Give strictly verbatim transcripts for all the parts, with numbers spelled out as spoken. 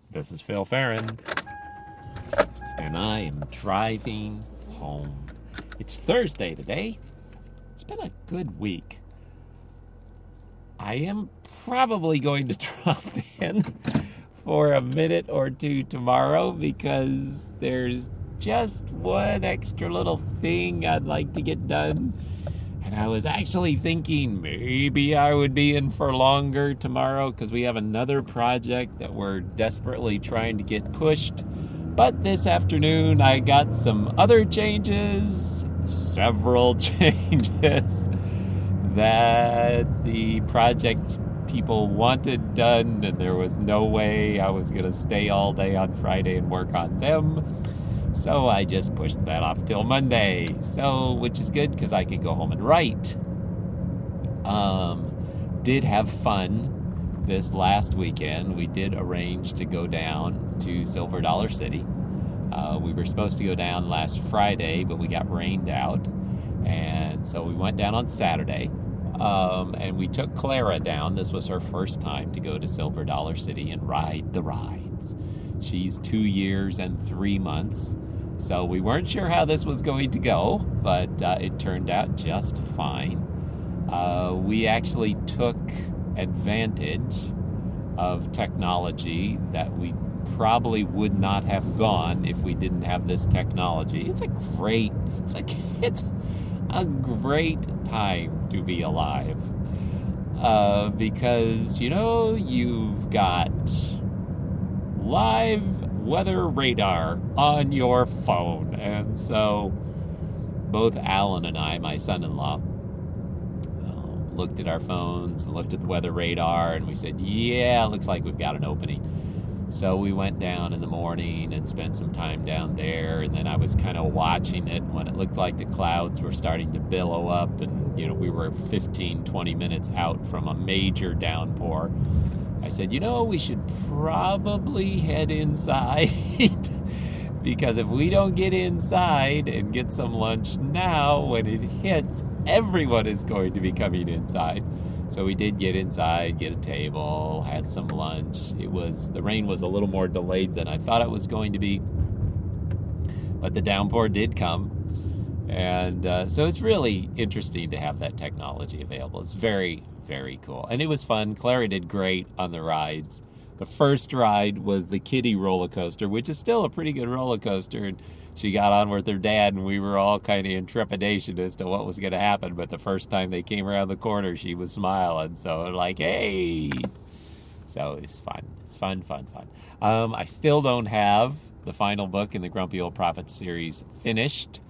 This is Phil Farron, and I am driving home. It's Thursday today. It's been a good week. I am probably going to drop in for a minute or two tomorrow because there's just one extra little thing I'd like to get done. And I was actually thinking maybe I would be in for longer tomorrow because we have another project that we're desperately trying to get pushed. But this afternoon I got some other changes, several changes that the project people wanted done, and there was no way I was going to stay all day on Friday and work on them. So I just pushed that off till Monday, so which is good because I can go home and write. Um, did have fun this last weekend. We did arrange to go down to Silver Dollar City. Uh, we were supposed to go down last Friday, but we got rained out, and so we went down on Saturday. Um, and we took Clara down. This was her first time to go to Silver Dollar City and ride the rides. She's two years and three months. So we weren't sure how this was going to go, but uh, it turned out just fine. Uh, we actually took advantage of technology that we probably would not have gone if we didn't have this technology. It's a great, it's a, it's a great time to be alive. Uh, because, you know, you've got live weather radar on your phone. And so both Alan and I, my son-in-law, uh, looked at our phones and looked at the weather radar, and we said, yeah, looks like we've got an opening. So we went down in the morning and spent some time down there, and then I was kind of watching it when it looked like the clouds were starting to billow up, and, you know, we were fifteen, twenty minutes out from a major downpour. I said, you know, we should probably head inside because if we don't get inside and get some lunch now, when it hits, everyone is going to be coming inside. So we did get inside, get a table, had some lunch. It was, the rain was a little more delayed than I thought it was going to be, but the downpour did come. And uh, so it's really interesting to have that technology available. It's very, very cool. And it was fun. Clara did great on the rides. The first ride was the kiddie roller coaster, which is still a pretty good roller coaster. And she got on with her dad, and we were all kind of in trepidation as to what was going to happen. But the first time they came around the corner, she was smiling. So like, hey. So it's fun. It's fun, fun, fun. Um, I still don't have the final book in the Grumpy Old Prophet series finished.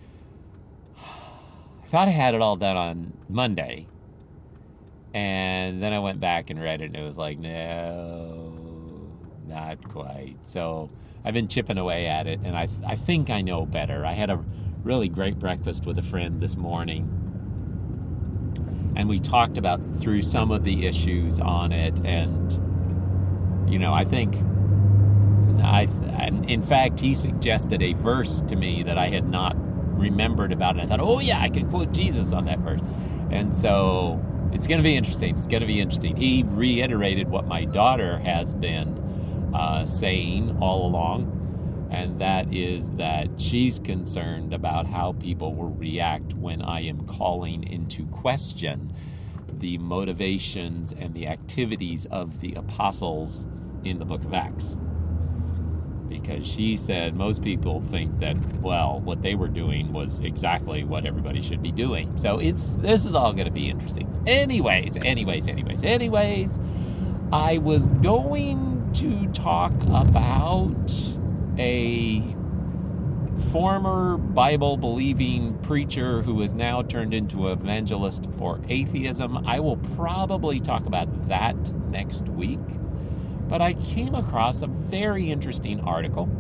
I thought I had it all done on Monday, and then I went back and read it, and it was like, no, not quite. So I've been chipping away at it, and I I think I know better. I had a really great breakfast with a friend this morning, and we talked about through some of the issues on it, and, you know, I think, I and in fact, he suggested a verse to me that I had not remembered about it. I thought, oh yeah, I can quote Jesus on that verse. And so it's going to be interesting. It's going to be interesting. He reiterated what my daughter has been uh, saying all along, and that is that she's concerned about how people will react when I am calling into question the motivations and the activities of the apostles in the book of Acts. Because she said most people think that, well, what they were doing was exactly what everybody should be doing. So it's this is all going to be interesting. Anyways, anyways, anyways, anyways, I was going to talk about a former Bible-believing preacher who is now turned into an evangelist for atheism. I will probably talk about that next week. But I came across a very interesting article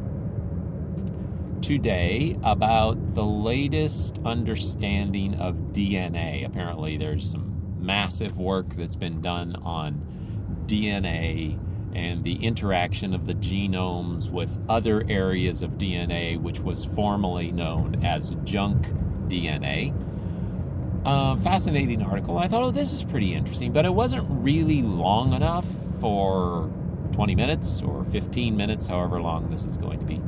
today about the latest understanding of D N A. Apparently there's some massive work that's been done on D N A and the interaction of the genomes with other areas of D N A, which was formerly known as junk D N A. Uh, fascinating article. I thought, oh, this is pretty interesting, but it wasn't really long enough for twenty minutes or fifteen minutes, however long this is going to be.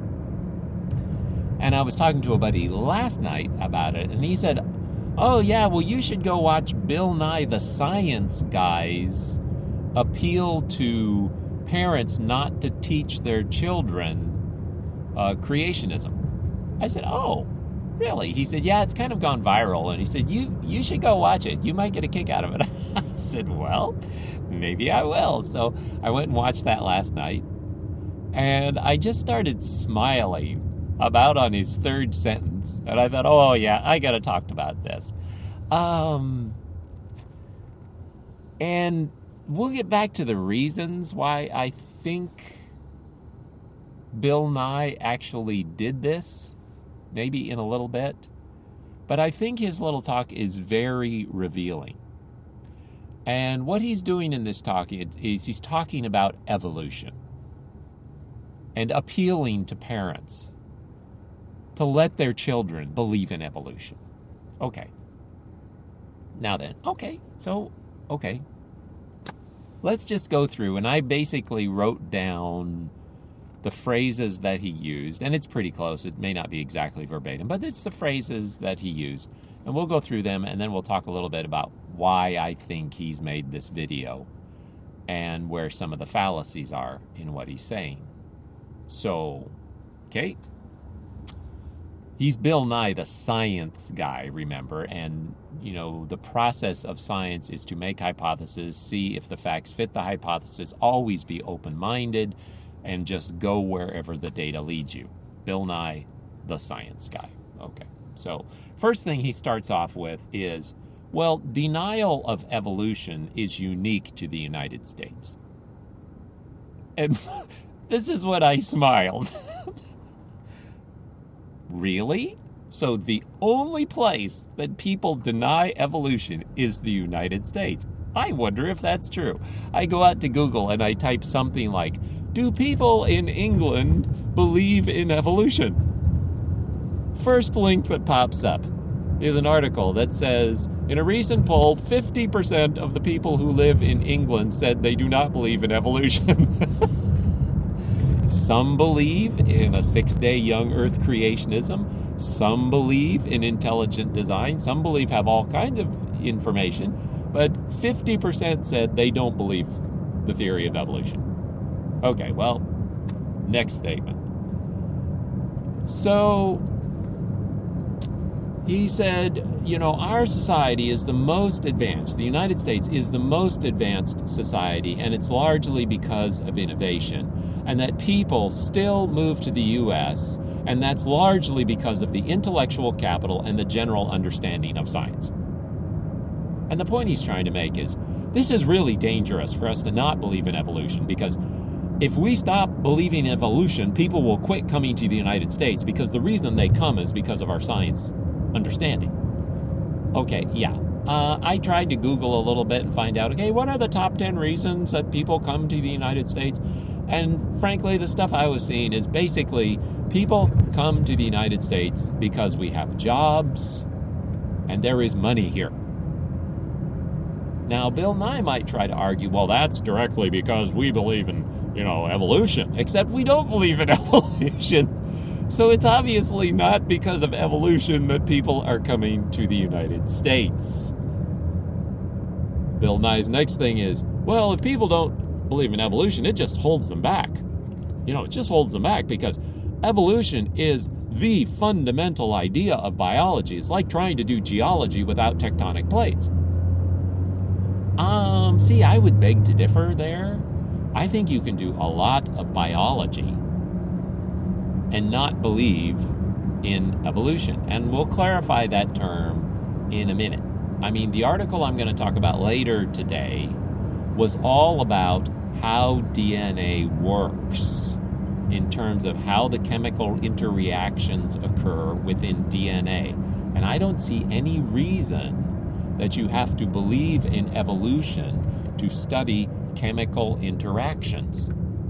And I was talking to a buddy last night about it, and he said, oh, yeah, well, you should go watch Bill Nye the Science Guy's appeal to parents not to teach their children uh, creationism. I said, oh, really? He said, yeah, it's kind of gone viral. And he said, you you should go watch it. You might get a kick out of it. I said, well, maybe I will. So I went and watched that last night. And I just started smiling about on his third sentence. And I thought, oh, yeah, I got to talk about this. Um, and we'll get back to the reasons why I think Bill Nye actually did this, maybe in a little bit. But I think his little talk is very revealing. And what he's doing in this talk is he's talking about evolution and appealing to parents to let their children believe in evolution. Okay. Now then, okay, so, okay. Let's just go through, and I basically wrote down the phrases that he used, and it's pretty close. It may not be exactly verbatim, but it's the phrases that he used. And we'll go through them, and then we'll talk a little bit about why I think he's made this video and where some of the fallacies are in what he's saying. So, okay. He's Bill Nye, the science guy, remember, and, you know, the process of science is to make hypotheses, see if the facts fit the hypothesis, always be open-minded, and just go wherever the data leads you. Bill Nye, the science guy. Okay, so first thing he starts off with is, well, denial of evolution is unique to the United States. And this is what I smiled. Really? So the only place that people deny evolution is the United States. I wonder if that's true. I go out to Google and I type something like, do people in England believe in evolution? First link that pops up is an article that says, in a recent poll, fifty percent of the people who live in England said they do not believe in evolution. Some believe in a six-day young Earth creationism. Some believe in intelligent design. Some believe have all kinds of information. But fifty percent said they don't believe the theory of evolution. Okay, well, next statement. So, he said, you know, our society is the most advanced. The United States is the most advanced society, and it's largely because of innovation. And that people still move to the U S, and that's largely because of the intellectual capital and the general understanding of science. And the point he's trying to make is, this is really dangerous for us to not believe in evolution, because if we stop believing in evolution, people will quit coming to the United States, because the reason they come is because of our science understanding. Okay, yeah. Uh, I tried to Google a little bit and find out, okay, what are the top ten reasons that people come to the United States? And frankly, the stuff I was seeing is basically people come to the United States because we have jobs and there is money here. Now, Bill Nye might try to argue, well, that's directly because we believe in, you know, evolution, except we don't believe in evolution. So it's obviously not because of evolution that people are coming to the United States. Bill Nye's next thing is, well, if people don't believe in evolution, it just holds them back. You know, it just holds them back because evolution is the fundamental idea of biology. It's like trying to do geology without tectonic plates. Um, see, I would beg to differ there. I think you can do a lot of biology and not believe in evolution. And we'll clarify that term in a minute. I mean, the article I'm going to talk about later today was all about how D N A works in terms of how the chemical interreactions occur within D N A. And I don't see any reason that you have to believe in evolution to study chemical interactions.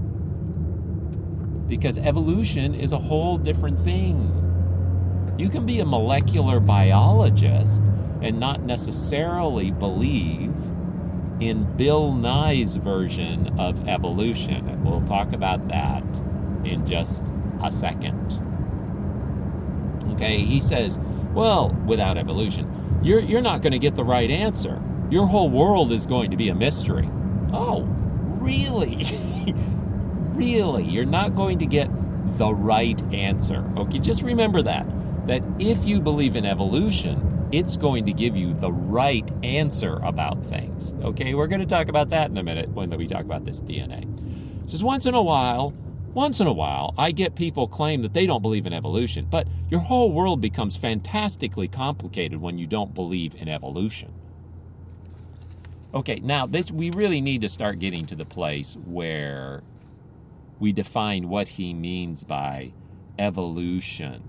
Because evolution is a whole different thing. You can be a molecular biologist and not necessarily believe in Bill Nye's version of evolution. And we'll talk about that in just a second. Okay, he says, well, without evolution, you're, you're not going to get the right answer. Your whole world is going to be a mystery. Oh, really? Really? You're not going to get the right answer. Okay, just remember that. That if you believe in evolution, it's going to give you the right answer about things. Okay, we're going to talk about that in a minute when we talk about this D N A. Just once in a while, once in a while, I get people claim that they don't believe in evolution, but your whole world becomes fantastically complicated when you don't believe in evolution. Okay, now this we really need to start getting to the place where we define what he means by evolution.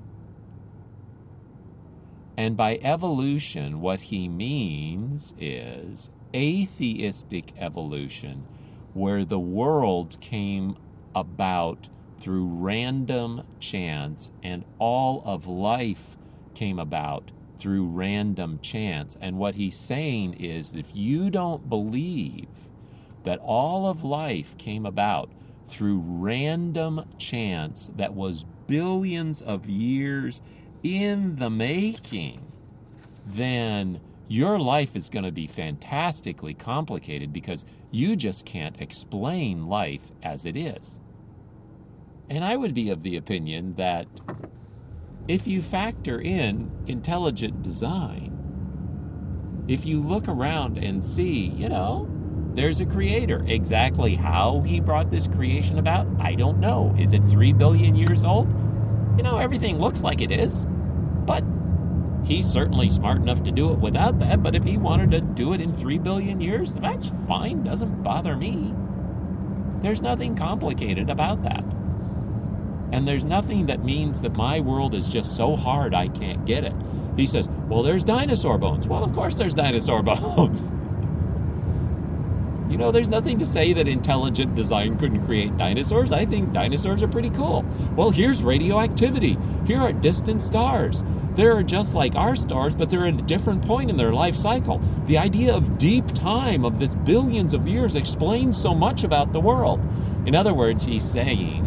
And by evolution, what he means is atheistic evolution, where the world came about through random chance, and all of life came about through random chance. And what he's saying is, if you don't believe that all of life came about through random chance that was billions of years in the making, then your life is going to be fantastically complicated because you just can't explain life as it is. And I would be of the opinion that if you factor in intelligent design, if you look around and see, you know, there's a creator. Exactly how he brought this creation about, I don't know. Is it three billion years old? You know, everything looks like it is. But he's certainly smart enough to do it without that. But if he wanted to do it in three billion years, that's fine. Doesn't bother me. There's nothing complicated about that. And there's nothing that means that my world is just so hard I can't get it. He says, well, there's dinosaur bones. Well, of course there's dinosaur bones. You know, there's nothing to say that intelligent design couldn't create dinosaurs. I think dinosaurs are pretty cool. Well, here's radioactivity. Here are distant stars. They're just like our stars, but they're at a different point in their life cycle. The idea of deep time, of this billions of years, explains so much about the world. In other words, he's saying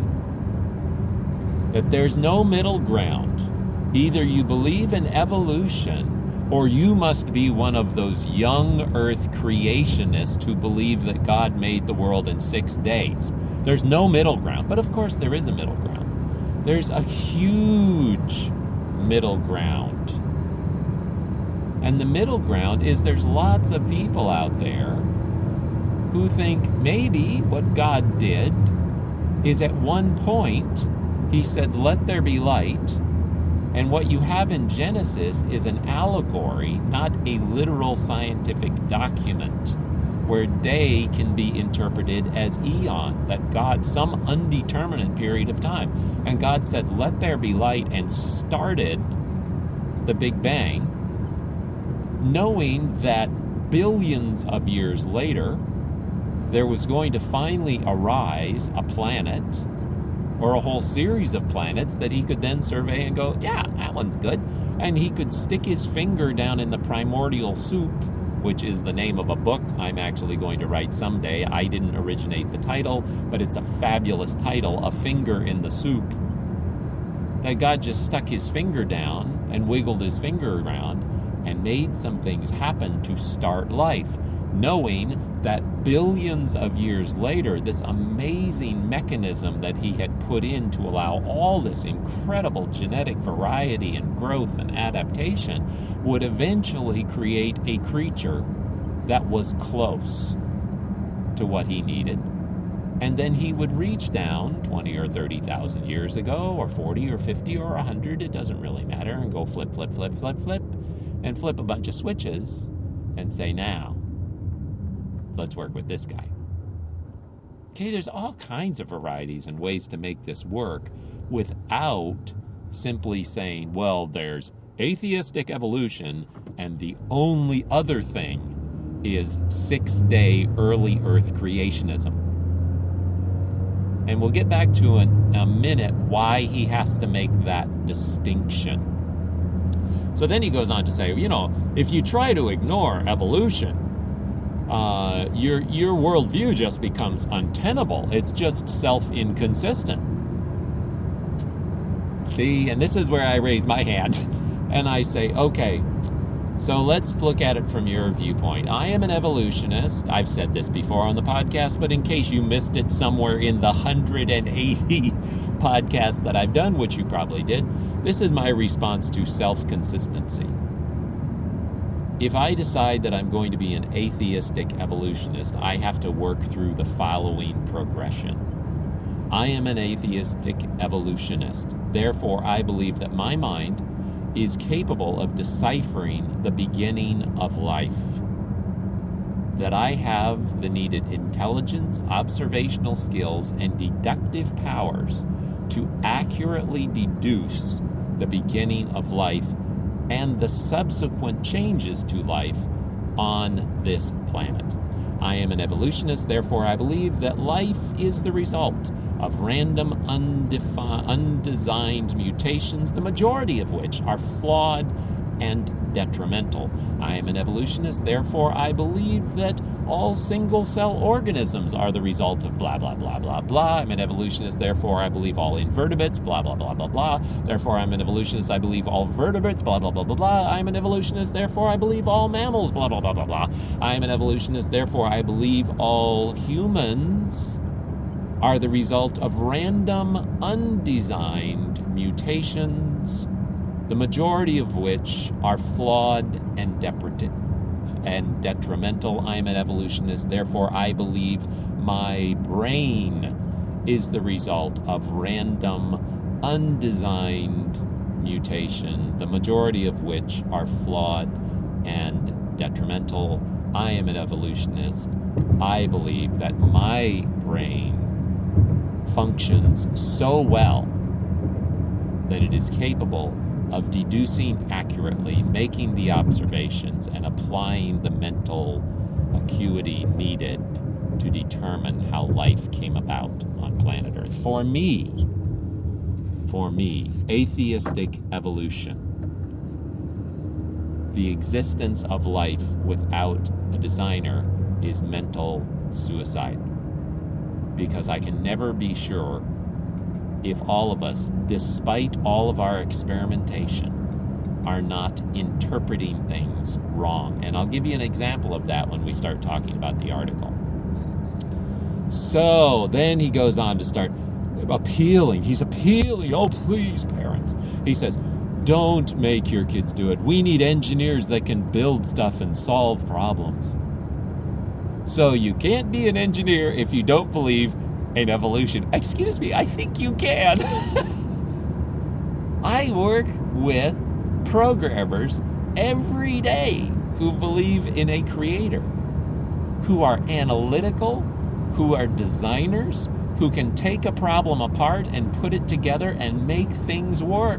that there's no middle ground. Either you believe in evolution, or you must be one of those young earth creationists who believe that God made the world in six days. There's no middle ground, but of course there is a middle ground. There's a huge middle ground. And the middle ground is there's lots of people out there who think maybe what God did is at one point he said, let there be light. And what you have in Genesis is an allegory, not a literal scientific document, where day can be interpreted as eon, that God, some undeterminate period of time. And God said, let there be light, and started the Big Bang, knowing that billions of years later, there was going to finally arise a planet or a whole series of planets that he could then survey and go, yeah, that one's good. And he could stick his finger down in the primordial soup, which is the name of a book I'm actually going to write someday. I didn't originate the title, but it's a fabulous title, A Finger in the Soup. That God just stuck his finger down and wiggled his finger around and made some things happen to start life, knowing that billions of years later, this amazing mechanism that he had put in to allow all this incredible genetic variety and growth and adaptation would eventually create a creature that was close to what he needed. And then he would reach down twenty or thirty thousand years ago, or forty or fifty or one hundred, it doesn't really matter, and go flip, flip, flip, flip, flip, and flip a bunch of switches and say, now, let's work with this guy. Okay, there's all kinds of varieties and ways to make this work without simply saying, well, there's atheistic evolution, and the only other thing is six-day early Earth creationism. And we'll get back to in a minute why he has to make that distinction. So then he goes on to say, you know, if you try to ignore evolution, uh, your your worldview just becomes untenable. It's just self-inconsistent. See, and this is where I raise my hand and I say, okay, so let's look at it from your viewpoint. I am an evolutionist. I've said this before on the podcast, but in case you missed it somewhere in the one hundred eighty podcasts that I've done, which you probably did, this is my response to self-consistency. If I decide that I'm going to be an atheistic evolutionist, I have to work through the following progression. I am an atheistic evolutionist. Therefore, I believe that my mind is capable of deciphering the beginning of life. That I have the needed intelligence, observational skills, and deductive powers to accurately deduce the beginning of life and the subsequent changes to life on this planet. I am an evolutionist, therefore I believe that life is the result of random, undefi- undesigned mutations, the majority of which are flawed and detrimental. I am an evolutionist, therefore I believe that all single-cell organisms are the result of blah, blah, blah, blah, blah. I'm an evolutionist, therefore I believe all invertebrates, blah, blah, blah, blah, blah. Therefore I'm an evolutionist, I believe all vertebrates, blah, blah, blah, blah, blah. I'm an evolutionist, therefore I believe all mammals, blah, blah, blah, blah, blah. I'm an evolutionist, therefore I believe all humans are the result of random, undesigned mutations, the majority of which are flawed and deprecative and detrimental. I am an evolutionist, therefore I believe my brain is the result of random, undesigned mutation, the majority of which are flawed and detrimental. I am an evolutionist. I believe that my brain functions so well that it is capable of deducing accurately, making the observations, and applying the mental acuity needed to determine how life came about on planet Earth. For me, for me, atheistic evolution, the existence of life without a designer is mental suicide. Because I can never be sure if all of us, despite all of our experimentation, are not interpreting things wrong. And I'll give you an example of that when we start talking about the article. So then he goes on to start appealing. He's appealing. Oh, please, parents. He says, don't make your kids do it. We need engineers that can build stuff and solve problems. So you can't be an engineer if you don't believe in evolution. Excuse me, I think you can. I work with programmers every day who believe in a creator, who are analytical, who are designers, who can take a problem apart and put it together and make things work.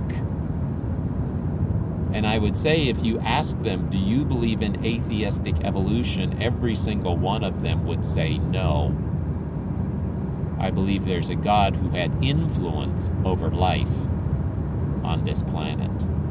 And I would say if you ask them, do you believe in atheistic evolution, every single one of them would say no. I believe there's a God who had influence over life on this planet.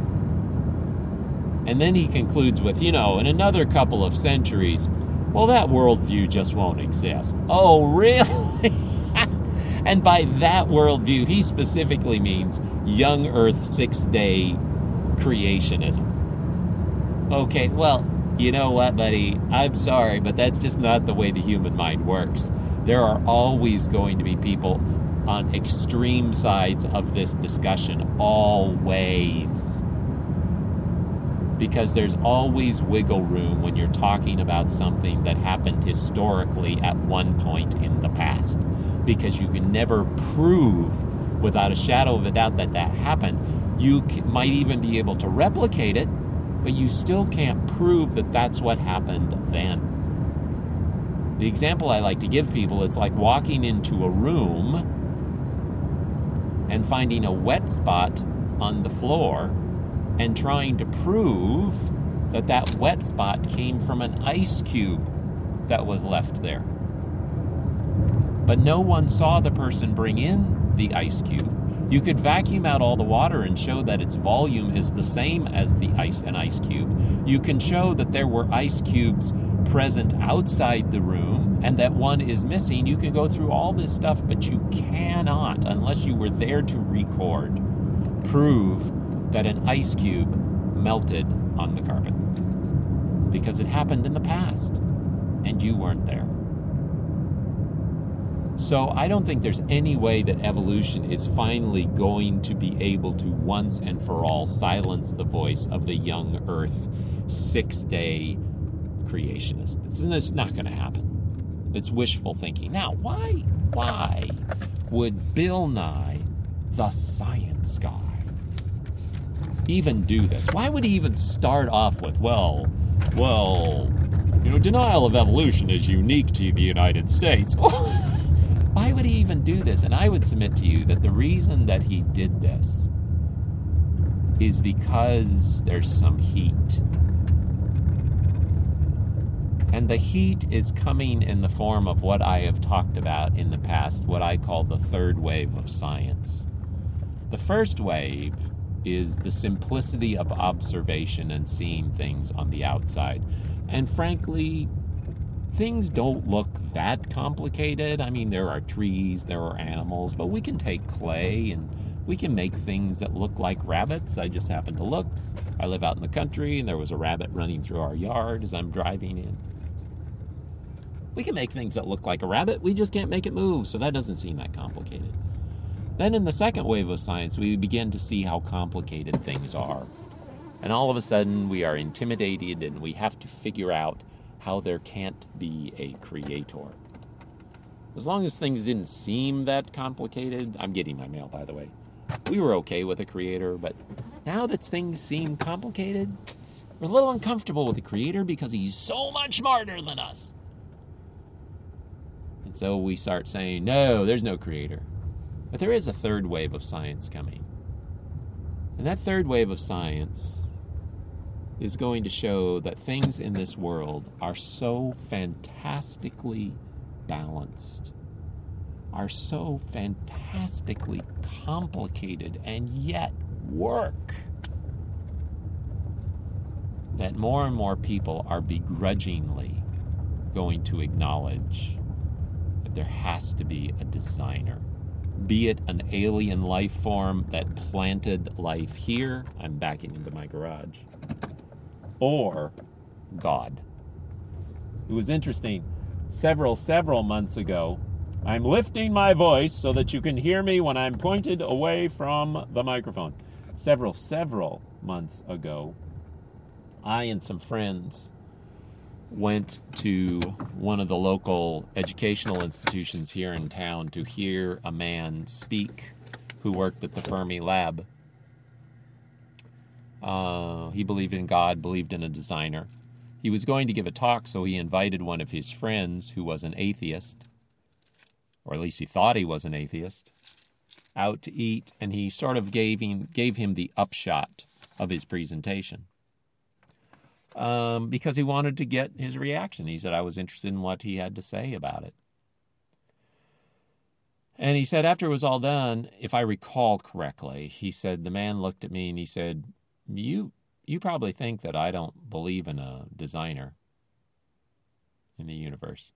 And then he concludes with, you know, in another couple of centuries, well, that worldview just won't exist. Oh, really? And by that worldview, he specifically means young Earth six-day creationism. Okay, well, you know what, buddy? I'm sorry, but that's just not the way the human mind works. There are always going to be people on extreme sides of this discussion. Always. Because there's always wiggle room when you're talking about something that happened historically at one point in the past. Because you can never prove without a shadow of a doubt that that happened. You c- might even be able to replicate it, but you still can't prove that that's what happened then. The example I like to give people, it's like walking into a room and finding a wet spot on the floor and trying to prove that that wet spot came from an ice cube that was left there. But no one saw the person bring in the ice cube. You could vacuum out all the water and show that its volume is the same as the ice an ice cube. You can show that there were ice cubes present outside the room and that one is missing. You can go through all this stuff, but you cannot, unless you were there to record, prove that an ice cube melted on the carpet. Because it happened in the past, and you weren't there. So I don't think there's any way that evolution is finally going to be able to once and for all silence the voice of the young Earth six-day creationist. This is not going to happen. It's wishful thinking. Now, why, why would Bill Nye, the science guy, even do this? Why would he even start off with, well, well, you know, denial of evolution is unique to the United States? Why would he even do this? And I would submit to you that the reason that he did this is because there's some heat. And the heat is coming in the form of what I have talked about in the past, what I call the third wave of science. The first wave is the simplicity of observation and seeing things on the outside. And frankly, things don't look that complicated. I mean, there are trees, there are animals, but we can take clay and we can make things that look like rabbits. I just happened to look. I live out in the country, and there was a rabbit running through our yard as I'm driving in. We can make things that look like a rabbit. We just can't make it move, so that doesn't seem that complicated. Then in the second wave of science, we begin to see how complicated things are. And all of a sudden, we are intimidated, and we have to figure out how there can't be a creator. As long as things didn't seem that complicated, I'm getting my mail, by the way, we were okay with a creator, but now that things seem complicated, we're a little uncomfortable with the creator because he's so much smarter than us. And so we start saying, no, there's no creator. But there is a third wave of science coming. And that third wave of science is going to show that things in this world are so fantastically balanced, are so fantastically complicated, and yet work, that more and more people are begrudgingly going to acknowledge that there has to be a designer. Be it an alien life form that planted life here, I'm backing into my garage, or God. It was interesting. Several, several months ago, I'm lifting my voice so that you can hear me when I'm pointed away from the microphone. Several, several months ago, I and some friends went to one of the local educational institutions here in town to hear a man speak who worked at the Fermi Lab. Uh, he believed in God, believed in a designer. He was going to give a talk, so he invited one of his friends who was an atheist, or at least he thought he was an atheist, out to eat, and he sort of gave him, gave him the upshot of his presentation. Um, because he wanted to get his reaction. He said, I was interested in what he had to say about it. And he said, after it was all done, if I recall correctly, he said, the man looked at me and he said, you you probably think that I don't believe in a designer in the universe.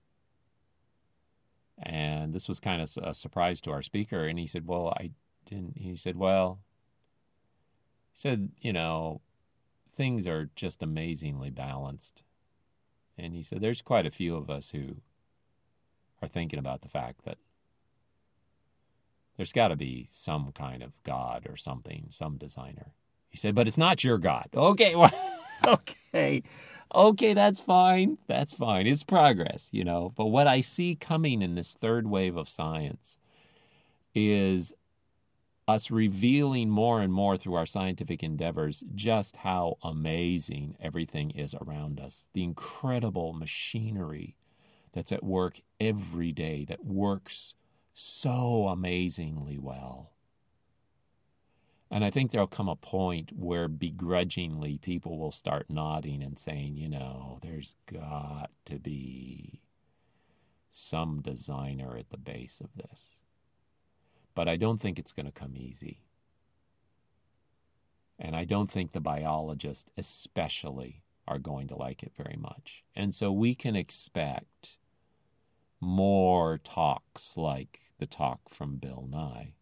And this was kind of a surprise to our speaker. And he said, well, I didn't. He said, well, he said, you know, things are just amazingly balanced. And he said, there's quite a few of us who are thinking about the fact that there's got to be some kind of God or something, some designer. He said, but it's not your God. Okay, well, okay, okay, that's fine. That's fine. It's progress, you know. But what I see coming in this third wave of science is us revealing more and more through our scientific endeavors just how amazing everything is around us. The incredible machinery that's at work every day that works so amazingly well. And I think there'll come a point where begrudgingly people will start nodding and saying, you know, there's got to be some designer at the base of this. But I don't think it's going to come easy. And I don't think the biologist especially are going to like it very much. And so we can expect more talks like the talk from Bill Nye.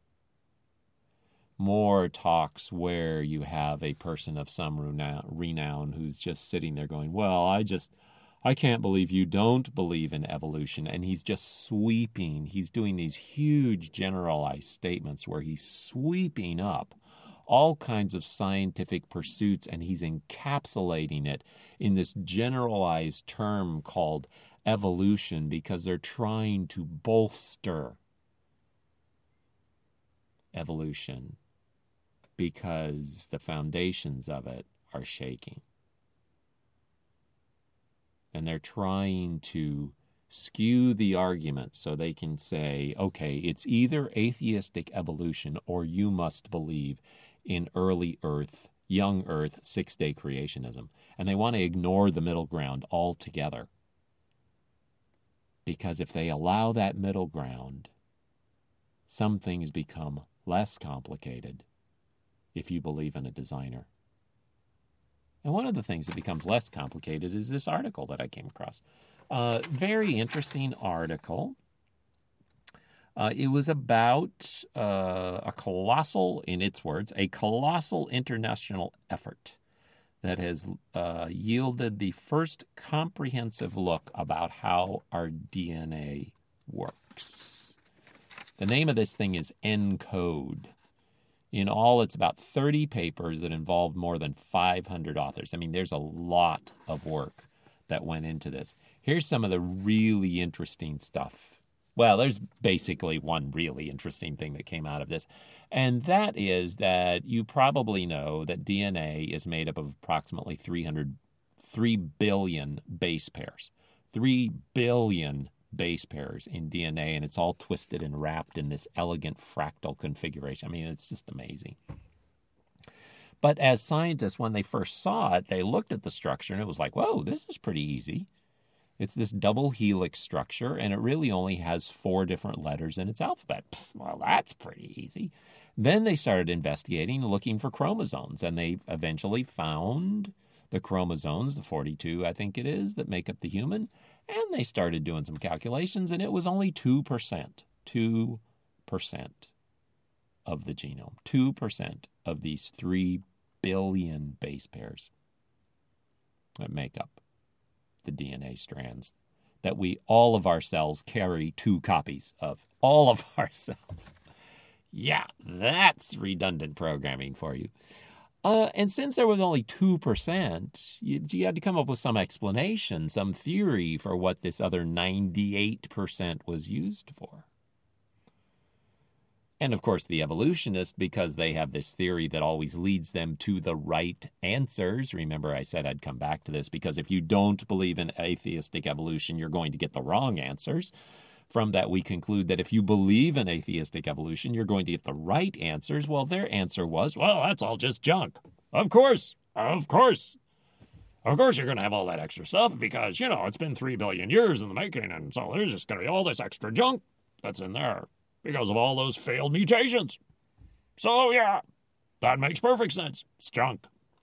More talks where you have a person of some renown who's just sitting there going, well, I just, I can't believe you don't believe in evolution. And he's just sweeping, he's doing these huge generalized statements where he's sweeping up all kinds of scientific pursuits and he's encapsulating it in this generalized term called evolution because they're trying to bolster evolution because the foundations of it are shaking. And they're trying to skew the argument so they can say, okay, it's either atheistic evolution or you must believe in early Earth, young Earth, six-day creationism. And they want to ignore the middle ground altogether. Because if they allow that middle ground, some things become less complicated if you believe in a designer. And one of the things that becomes less complicated is this article that I came across. Uh, very interesting article. Uh, it was about uh, a colossal, in its words, a colossal international effort that has uh, yielded the first comprehensive look about how our D N A works. The name of this thing is ENCODE. In all, it's about thirty papers that involved more than five hundred authors. I mean, there's a lot of work that went into this. Here's some of the really interesting stuff. Well, there's basically one really interesting thing that came out of this, and that is that you probably know that D N A is made up of approximately three hundred, three billion base pairs. three billion base pairs in D N A, and it's all twisted and wrapped in this elegant fractal configuration. I mean, it's just amazing. But as scientists, when they first saw it, they looked at the structure and it was like, whoa, this is pretty easy. It's this double helix structure, and it really only has four different letters in its alphabet. Pfft, well, that's pretty easy. Then they started investigating, looking for chromosomes, and they eventually found the chromosomes, the forty-two, I think it is, that make up the human. And they started doing some calculations, and it was only two percent. two percent of the genome. two percent of these three billion base pairs that make up the D N A strands that we, all of our cells, carry two copies of. All of our cells. Yeah, that's redundant programming for you. Uh, and since there was only two percent, you, you had to come up with some explanation, some theory for what this other ninety-eight percent was used for. And of course, the evolutionists, because they have this theory that always leads them to the right answers. Remember, I said I'd come back to this, because if you don't believe in atheistic evolution, you're going to get the wrong answers. From that, we conclude that if you believe in atheistic evolution, you're going to get the right answers. Well, their answer was, well, that's all just junk. Of course, of course. Of course you're going to have all that extra stuff because, you know, it's been three billion years in the making, and so there's just going to be all this extra junk that's in there because of all those failed mutations. So, yeah, that makes perfect sense. It's junk.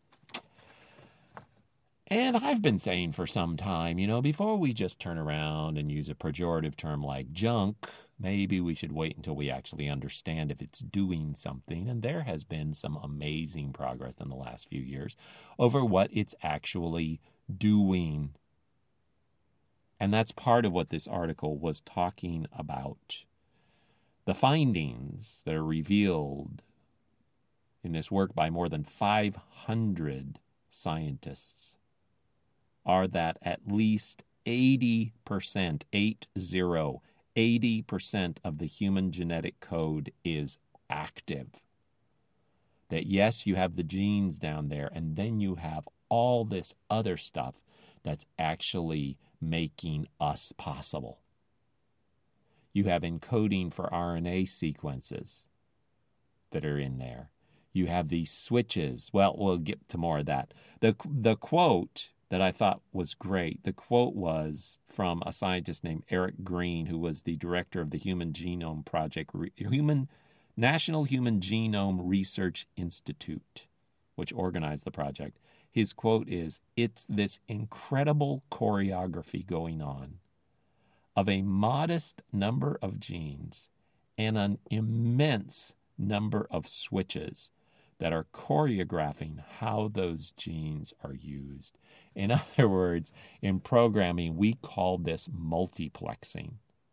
And I've been saying for some time, you know, before we just turn around and use a pejorative term like junk, maybe we should wait until we actually understand if it's doing something. And there has been some amazing progress in the last few years over what it's actually doing. And that's part of what this article was talking about. The findings that are revealed in this work by more than five hundred scientists are that at least eighty percent, eight zero, eighty percent of the human genetic code is active. That yes, you have the genes down there, and then you have all this other stuff that's actually making us possible. You have encoding for R N A sequences that are in there. You have these switches. Well, we'll get to more of that. The, the quote that I thought was great, the quote was from a scientist named Eric Green, who was the director of the Human Genome Project, Human National Human Genome Research Institute, which organized the project. His quote is, "It's this incredible choreography going on of a modest number of genes and an immense number of switches that are choreographing how those genes are used." In other words, in programming, we call this multiplexing.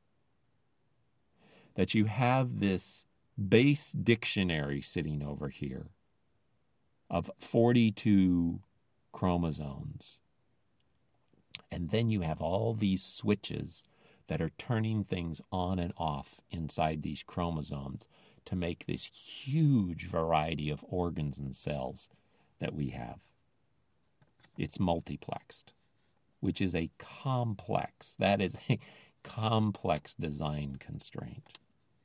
That you have this base dictionary sitting over here of forty-two chromosomes. And then you have all these switches that are turning things on and off inside these chromosomes to make this huge variety of organs and cells that we have. It's multiplexed, which is a complex, that is a complex design constraint.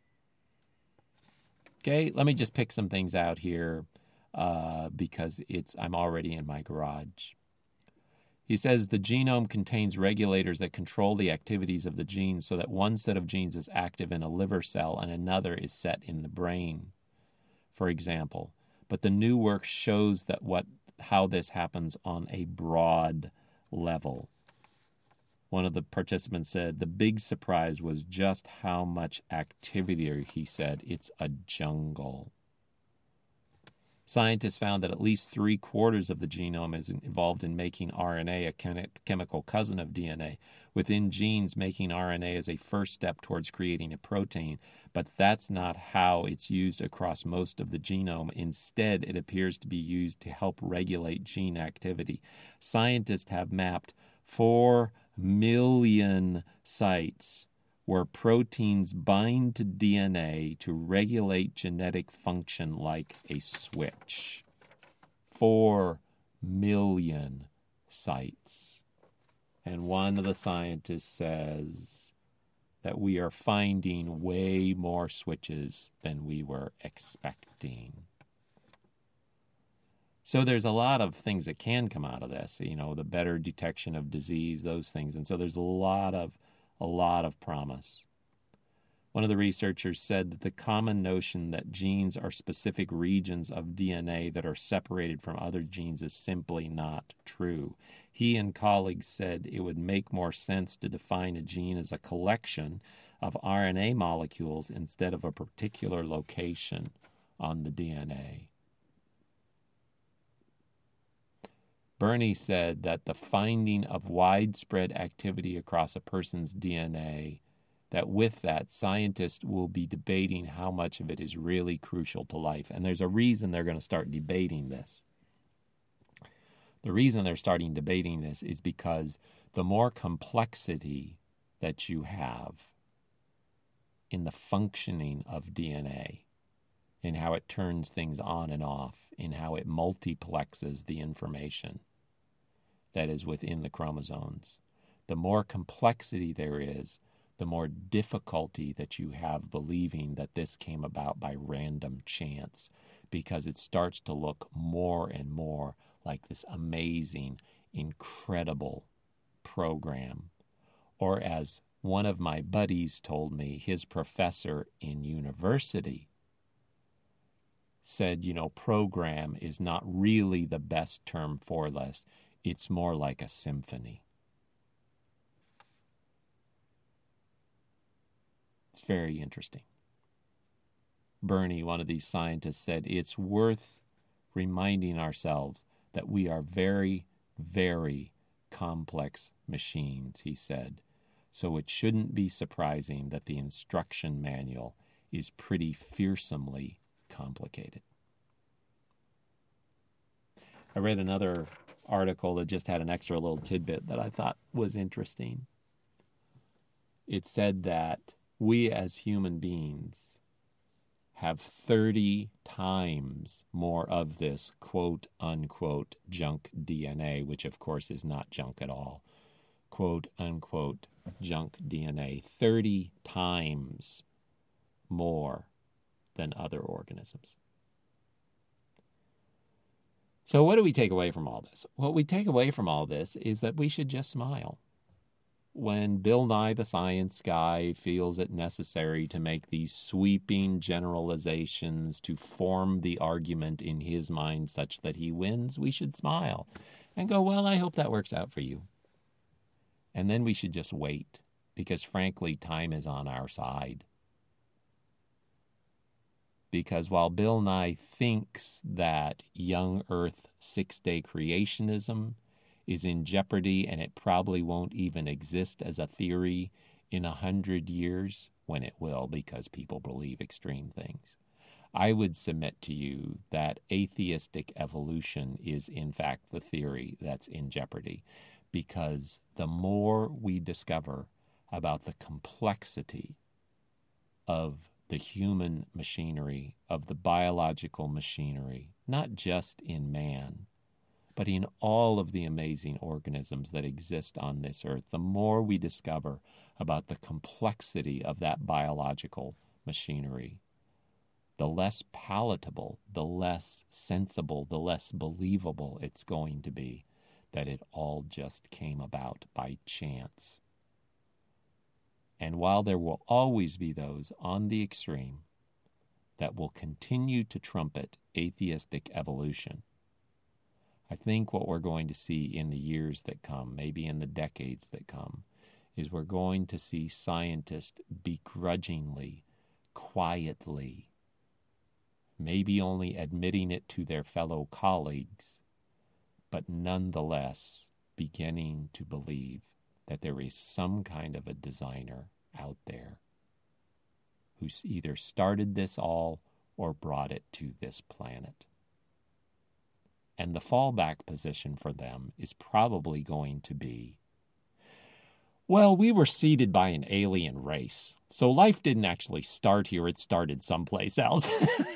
Okay, let me just pick some things out here uh, because it's I'm already in my garage. He says the genome contains regulators that control the activities of the genes so that one set of genes is active in a liver cell and another is set in the brain, for example. But the new work shows that what how this happens on a broad level. One of the participants said, the big surprise was just how much activity, he said. It's a jungle. Scientists found that at least three quarters of the genome is involved in making R N A, a chem- chemical cousin of D N A. Within genes, making R N A is a first step towards creating a protein, but that's not how it's used across most of the genome. Instead, it appears to be used to help regulate gene activity. Scientists have mapped four million sites where proteins bind to D N A to regulate genetic function like a switch. Four million sites. And one of the scientists says that we are finding way more switches than we were expecting. So there's a lot of things that can come out of this, you know, the better detection of disease, those things. And so there's a lot of a lot of promise. One of the researchers said that the common notion that genes are specific regions of D N A that are separated from other genes is simply not true. He and colleagues said it would make more sense to define a gene as a collection of R N A molecules instead of a particular location on the D N A. Bernie said that the finding of widespread activity across a person's D N A, that with that, scientists will be debating how much of it is really crucial to life. And there's a reason they're going to start debating this. The reason they're starting debating this is because the more complexity that you have in the functioning of D N A, in how it turns things on and off, in how it multiplexes the information that is within the chromosomes. The more complexity there is, the more difficulty that you have believing that this came about by random chance, because it starts to look more and more like this amazing, incredible program. Or as one of my buddies told me, his professor in university said, you know, program is not really the best term for this. It's more like a symphony. It's very interesting. Bernie, one of these scientists, said it's worth reminding ourselves that we are very, very complex machines, he said. So it shouldn't be surprising that the instruction manual is pretty fearsomely complicated. I read another article that just had an extra little tidbit that I thought was interesting. It said that we as human beings have thirty times more of this quote unquote junk D N A, which of course is not junk at all. Quote unquote junk D N A, thirty times more than other organisms. So what do we take away from all this? What we take away from all this is that we should just smile. when Bill Nye the Science Guy feels it necessary to make these sweeping generalizations to form the argument in his mind such that he wins, we should smile and go, well, I hope that works out for you. And then we should just wait, because frankly, time is on our side. Because while Bill Nye thinks that young Earth six-day creationism is in jeopardy and it probably won't even exist as a theory in a hundred years, when it will, because people believe extreme things, I would submit to you that atheistic evolution is in fact the theory that's in jeopardy, because the more we discover about the complexity of the human machinery, of the biological machinery, not just in man, but in all of the amazing organisms that exist on this earth, the more we discover about the complexity of that biological machinery, the less palatable, the less sensible, the less believable it's going to be that it all just came about by chance. And while there will always be those on the extreme that will continue to trumpet atheistic evolution, I think what we're going to see in the years that come, maybe in the decades that come, is we're going to see scientists begrudgingly, quietly, maybe only admitting it to their fellow colleagues, but nonetheless beginning to believe that there is some kind of a designer out there who's either started this all or brought it to this planet. And the fallback position for them is probably going to be, well, we were seeded by an alien race, so life didn't actually start here, it started someplace else.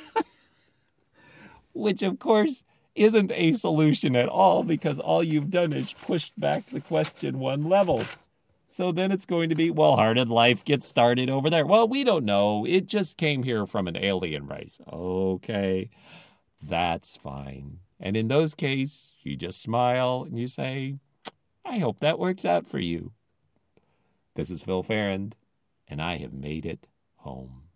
Which, of course, isn't a solution at all, because all you've done is pushed back the question one level. So then it's going to be, well, how did life get started over there? Well, we don't know. It just came here from an alien race. Okay, that's fine. And in those cases, you just smile and you say, I hope that works out for you. This is Phil Farrand, and I have made it home.